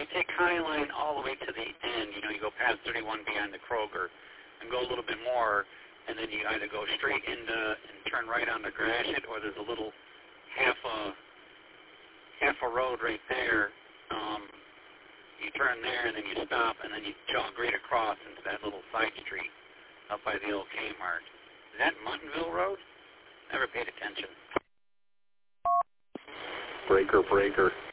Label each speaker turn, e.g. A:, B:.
A: you take County Line all the way to the end, you go past 31 beyond the Kroger and go a little bit more, and then you either go straight into and turn right onto Gratiot, or there's a little half a road right there. You turn there, and then you stop, and then you jog right across into that little side street up by the old Kmart. Is that Muttonville Road? Never paid attention.
B: Breaker.